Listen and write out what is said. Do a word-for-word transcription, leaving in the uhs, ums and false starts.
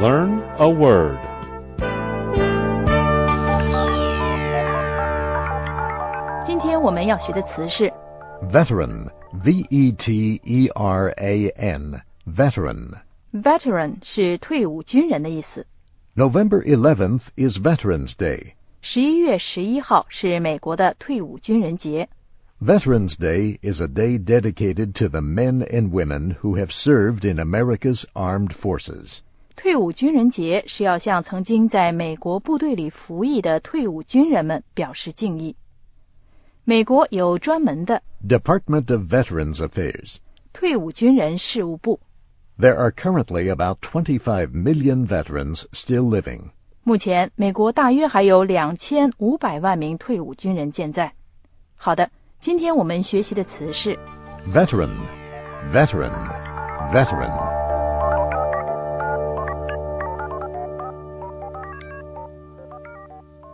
Learn a word. Today 今天我们要学的词是 Veteran, V E T E R A N, veteran. Veteran 是退伍军人的意思。 November eleventh is Veterans Day. 十一月十一号是美国的退伍军人节。 Veterans Day is a day dedicated to the men and women who have served in America's armed forces. 退伍军人节是要向曾经在美国部队里服役的退伍军人们表示敬意。美国有专门的 Department of Veterans Affairs. 退伍军人事务部。 There are currently about twenty-five million veterans still living. 目前美国大约还有两千五百万名退伍军人健在。好的，今天我们学习的词是 Veteran, veteran, veteran.